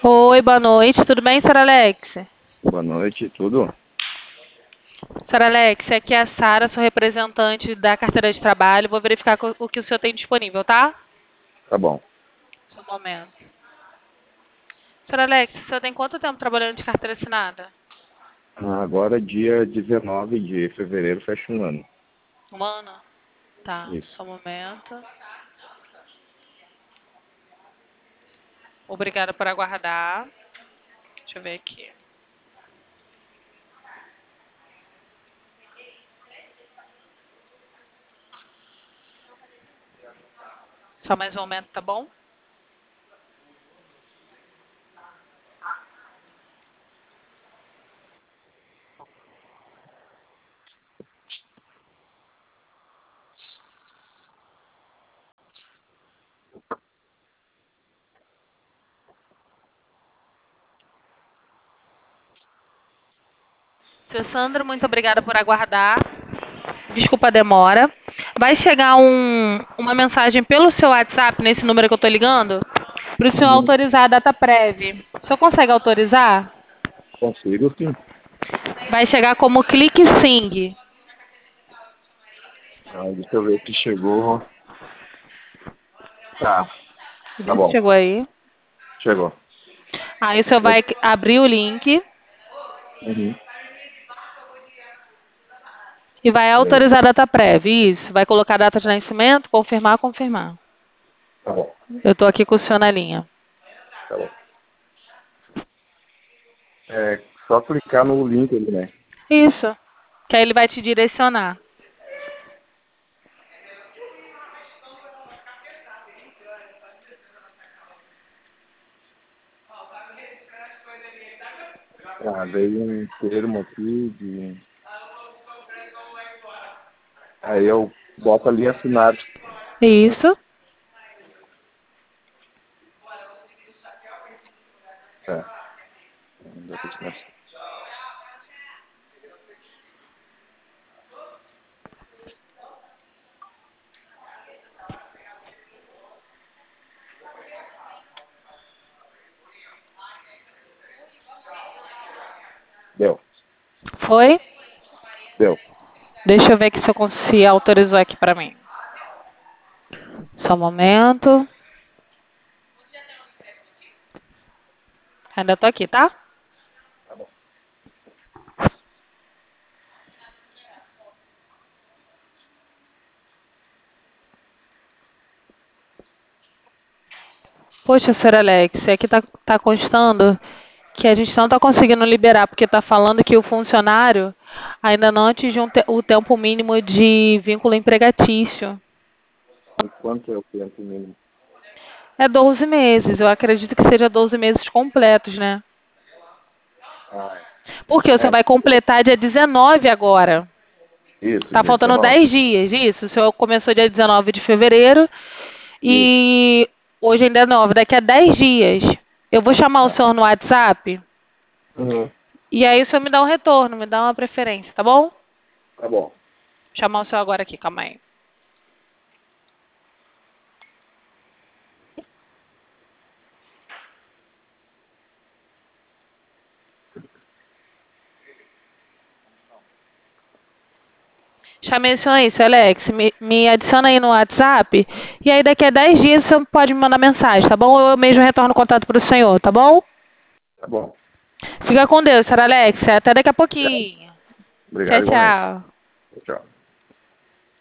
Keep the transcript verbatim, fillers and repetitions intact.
Oi, boa noite. Tudo bem, senhor Alex? Boa noite, tudo? senhor Alex, aqui é a Sara, sou representante da carteira de trabalho. Vou verificar co- o que o senhor tem disponível, tá? Tá bom. Só um momento. senhor Alex, o senhor tem quanto tempo trabalhando de carteira assinada? Agora, dia dezenove de fevereiro, fecha um ano. Um ano? Tá, Isso. só um momento. Obrigada por aguardar. Deixa eu ver aqui. Só mais um momento, tá bom? Seu Sandro, muito obrigada por aguardar. Desculpa a demora. Vai chegar um, uma mensagem pelo seu WhatsApp, nesse número que eu tô ligando, para o senhor Uhum. autorizar a data prévia. O senhor consegue autorizar? Consigo, sim. Vai chegar como clique Sing. Ah, deixa eu ver se chegou. Tá, tá Vê se bom. chegou aí. Chegou. Aí o senhor vai abrir o link Uhum. e vai Peraí. autorizar a data prévia. Isso. Vai colocar a data de nascimento, confirmar, confirmar. Tá bom, Eu tô aqui com o senhor na linha. tá bom. É só clicar no link ali, né? Isso. Que aí ele vai te direcionar. Ah, veio um termo aqui de... Aí eu boto ali assinar. Isso. É. Data de nascimento. Deu, Foi? deu. Deixa eu ver que se, eu cons- se autorizou aqui pra mim. Só um momento. Ainda tô aqui, tá? Poxa, senhor Alex, aqui tá, tá constando que a gente não tá conseguindo liberar, porque tá falando que o funcionário ainda não atingiu um te- o tempo mínimo de vínculo empregatício. E quanto é o tempo mínimo? É doze meses, eu acredito que seja doze meses completos, né? Ah, Porque o é. senhor É, vai completar dia dezenove agora. isso, Tá dia faltando dezenove. dez dias, isso. O senhor começou dia dezenove de fevereiro Isso. e hoje ainda é nove. Daqui a dez dias, eu vou chamar o Tá. senhor no WhatsApp Uhum. e aí o senhor me dá um retorno, me dá uma preferência, tá bom? Tá bom. Vou chamar o senhor agora aqui, calma aí. Chamei o senhor aí, seu Alex. Me, me adiciona aí no WhatsApp e aí daqui a dez dias o senhor pode me mandar mensagem, tá bom? Ou eu mesmo retorno o contato para o senhor, tá bom? Tá bom. Fica com Deus, senhor Alex. Até daqui a Obrigado. pouquinho. Tchau, Obrigado igualmente. tchau. Tchau.